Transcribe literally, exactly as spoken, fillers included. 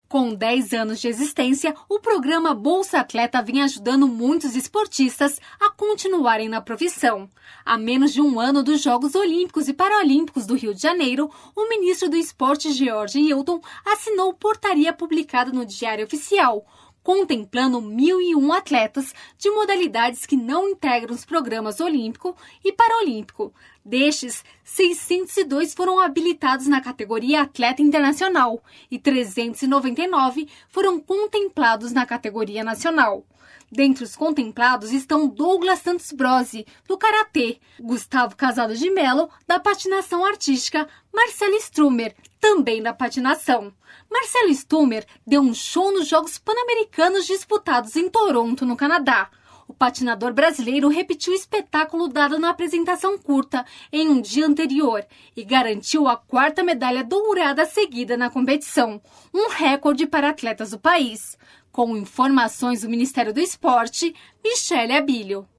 Com dez anos de existência, o programa Bolsa Atleta vem ajudando muitos esportistas a continuarem na profissão. Há menos de um ano dos Jogos Olímpicos e Paralímpicos do Rio de Janeiro, o ministro do Esporte, George Hilton, assinou portaria publicada no Diário Oficial, contemplando mil e um atletas de modalidades que não integram os programas Olímpico e Paralímpico. Destes, seiscentos e dois foram habilitados na categoria Atleta Internacional e trezentos e noventa e nove foram contemplados na categoria Nacional. Dentre os contemplados estão Douglas Santos Brose, do Karatê, Gustavo Casado de Mello, da patinação artística, Marcelo Strummer, também da patinação. Marcelo Strummer deu um show nos Jogos Pan-Americanos disputados em Toronto, no Canadá. O patinador brasileiro repetiu o espetáculo dado na apresentação curta em um dia anterior e garantiu a quarta medalha dourada seguida na competição, um recorde para atletas do país. Com informações do Ministério do Esporte, Michele Abílio.